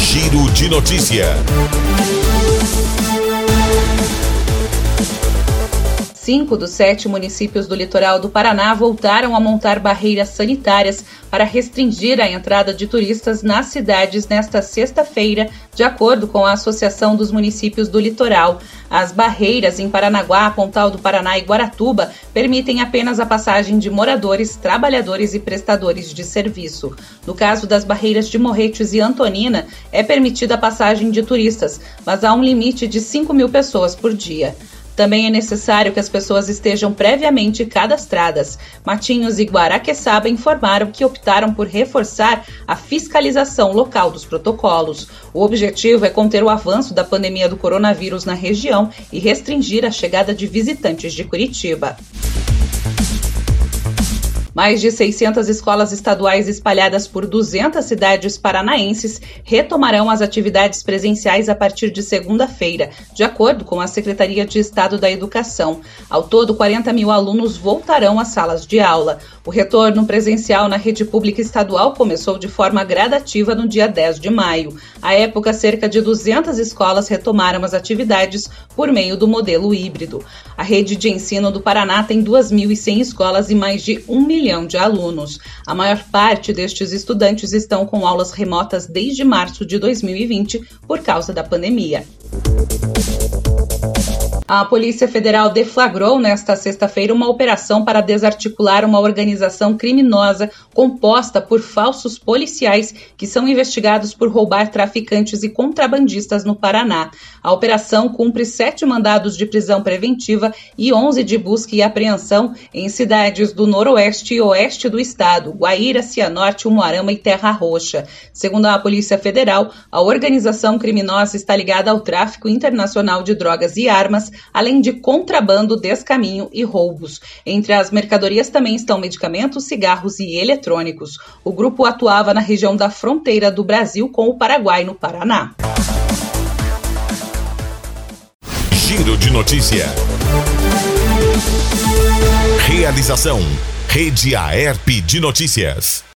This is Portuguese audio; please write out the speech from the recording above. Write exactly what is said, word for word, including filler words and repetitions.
Giro de Notícia. Cinco dos sete municípios do litoral do Paraná voltaram a montar barreiras sanitárias para restringir a entrada de turistas nas cidades nesta sexta-feira, de acordo com a Associação dos Municípios do Litoral. As barreiras em Paranaguá, Pontal do Paraná e Guaratuba permitem apenas a passagem de moradores, trabalhadores e prestadores de serviço. No caso das barreiras de Morretes e Antonina, é permitida a passagem de turistas, mas há um limite de cinco mil pessoas por dia. Também é necessário que as pessoas estejam previamente cadastradas. Matinhos e Guaraqueçaba informaram que optaram por reforçar a fiscalização local dos protocolos. O objetivo é conter o avanço da pandemia do coronavírus na região e restringir a chegada de visitantes de Curitiba. Mais de seiscentas escolas estaduais espalhadas por duzentas cidades paranaenses retomarão as atividades presenciais a partir de segunda-feira, de acordo com a Secretaria de Estado da Educação. Ao todo, quarenta mil alunos voltarão às salas de aula. O retorno presencial na rede pública estadual começou de forma gradativa no dia dez de maio. À época, cerca de duzentas escolas retomaram as atividades por meio do modelo híbrido. A rede de ensino do Paraná tem duas mil e cem escolas e mais de um milhão de alunos. A maior parte destes estudantes estão com aulas remotas desde março de dois mil e vinte por causa da pandemia. A Polícia Federal deflagrou nesta sexta-feira uma operação para desarticular uma organização criminosa composta por falsos policiais que são investigados por roubar traficantes e contrabandistas no Paraná. A operação cumpre sete mandados de prisão preventiva e onze de busca e apreensão em cidades do noroeste e oeste do estado, Guaíra, Cianorte, Umuarama e Terra Roxa. Segundo a Polícia Federal, a organização criminosa está ligada ao tráfico internacional de drogas e armas, além de contrabando, descaminho e roubos. Entre as mercadorias também estão medicamentos, cigarros e eletrônicos. O grupo atuava na região da fronteira do Brasil com o Paraguai, no Paraná. Giro de Notícia. Realização: Rede Aerp de Notícias.